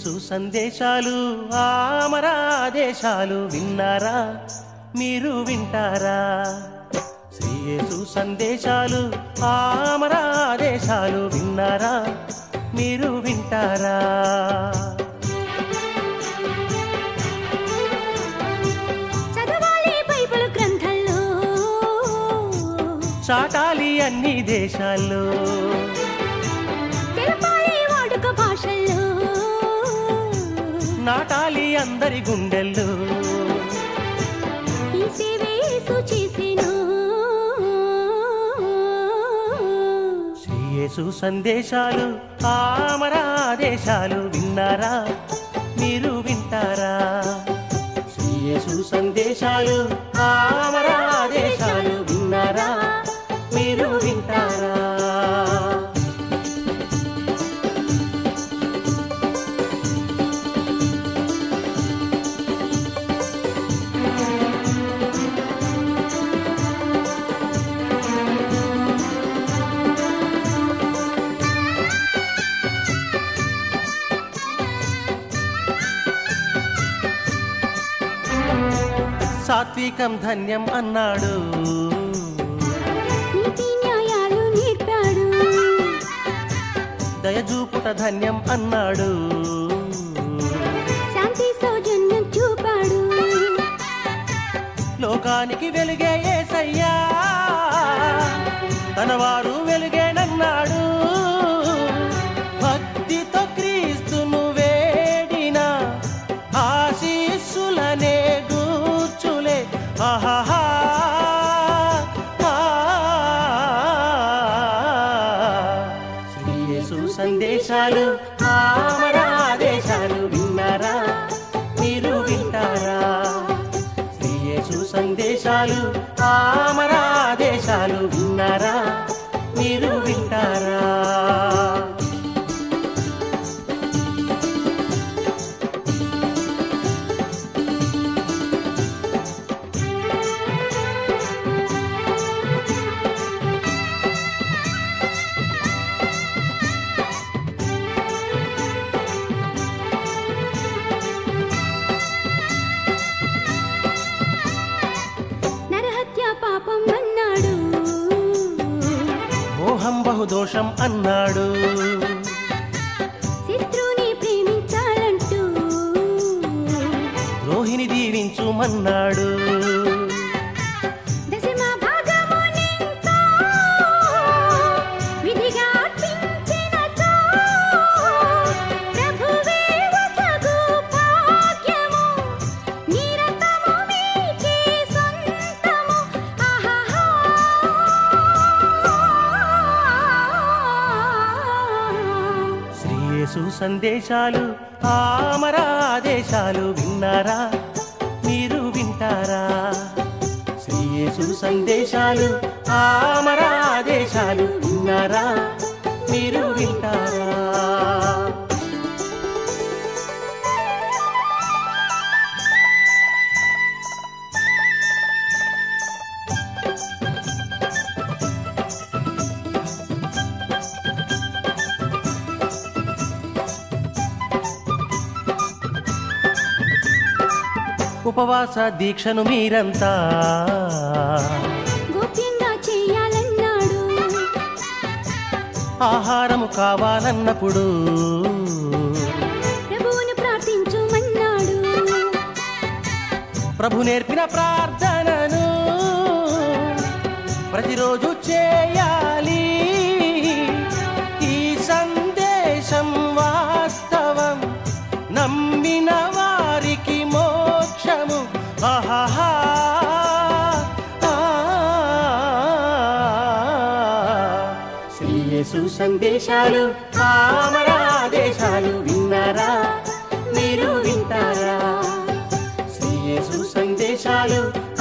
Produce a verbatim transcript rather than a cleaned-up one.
యేసు సందేశాలు ఆమరాదేశాలు విన్నారా మీరు వింటారా శ్రీ యేసు సందేశాలు ఆమరాదేశాలు విన్నారా మీరు వింటారా చదవాలి బైబిల్ గ్రంథాల్లో చాటాలి అన్ని దేశాల్లో తెలపాలి వాడుక భాషల్లో నాటాలి అందరి గుండెల్లో ఈ సేవే యేసు చేసెను శ్రీ యేసు సందేశాలు ఆమరాదేశాలు విన్నారా మీరు వింటారా శ్రీ యేసు సందేశాలు ఆమరాదేశాలు విన్నారా మీరు వింటారా సాత్వికం ధన్యం అన్నాడు నీతి న్యాయాలు నేర్పాడు దయజూపుట ధన్యం అన్నాడు శాంతి సౌజన్యం చూపాడు లోకానికి వెలుగే యేసయ్యా తన వారు వెలుగేనన్నాడు భక్తితో క్రీస్తును వేడిన ఆశీస్సులనే గూర్చులే ఆహాహా శ్రీ యేసు సందేశాలు ఆమరాదేశాలు విన్నారా మీరు వింటారా శ్రీ యేసు సందేశాలు ఆమరాదేశాలు విన్నారా మీరు వింటారా నరహత్య పాపం అన్నాడు మోహం బహుదోషం అన్నాడు శత్రువుని ప్రేమించాలంటూ ద్రోహిని దీవించుమన్నాడు దశమ భాగమునింతో విధిగా అర్పించినచో ప్రభువే వసగు భాగ్యము నిరతము మీకే సొంతము ఆహాహా శ్రీ యేసు సందేశాలు ఆమరాదేశాలు విన్నారా మీరు వింటారా శ్రీ యేసు సందేశాలు ఆమరాదేశాలు విన్నారా మీరు వింటారా ఉపవాస దీక్షను మీరంతా గోప్యంగా చేయాలన్నాడు ఆహారము కావాలన్నప్పుడు ప్రభువును ప్రార్థించుమన్నాడు ప్రభు నేర్పిన ప్రార్థనను ప్రతిరోజు చేయాలి ఈ సందేశం వాస్తవం నమ్మిన వారికి మోక్షము ఆహాహా శ్రీ యేసు సందేశాలు ఆమరాదేశాలు విన్నారా మీరు వింటారా శ్రీ యేసు సందేశాలు